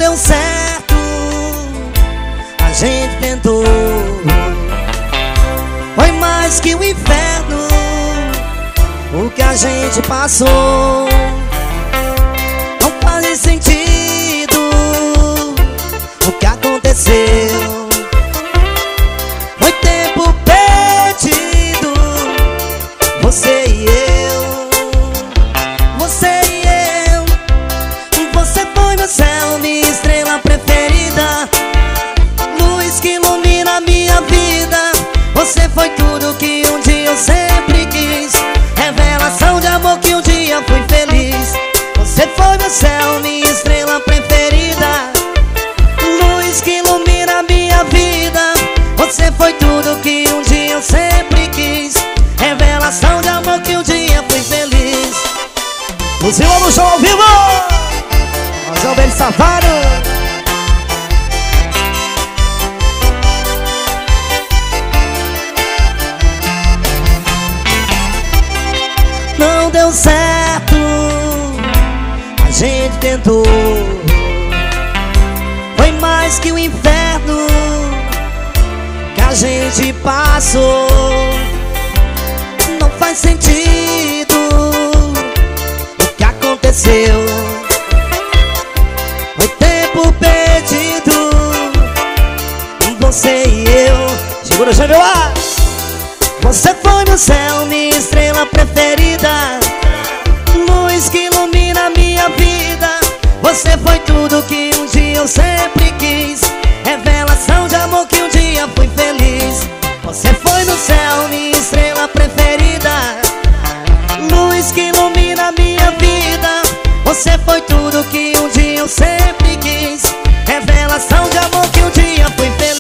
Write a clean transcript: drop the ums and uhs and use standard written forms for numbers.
deu certo, a gente tentou. Foi mais que o inferno o que a gente passou. Não faz sentido o que aconteceu. Foi tempo perdido, você e eu. Você e eu. Você foi meu céu, minha estrela preferida, luz que ilumina minha vida. Você foi tudo que um dia eu sempre quis, revelação de amor que um dia fui feliz. Você foi meu céu, minha estrela preferida, luz que ilumina minha vida. Você foi tudo que um dia eu sempre quis, revelação de amor que um dia fui feliz. Luzila no show ao vivo! Nós é o bem safado. Não deu certo, a gente tentou. Foi mais que o inferno que a gente passou. Não faz sentido o que aconteceu. Foi tempo perdido, você e eu. Segura, já meu ar. Você foi meu céu, minha estrela preferida, luz que ilumina minha vida. Você foi tudo que um dia eu sempre quis, revelação de amor que um dia fui feliz. Você foi meu céu, minha estrela preferida, luz que ilumina minha vida. Você foi tudo que um dia eu sempre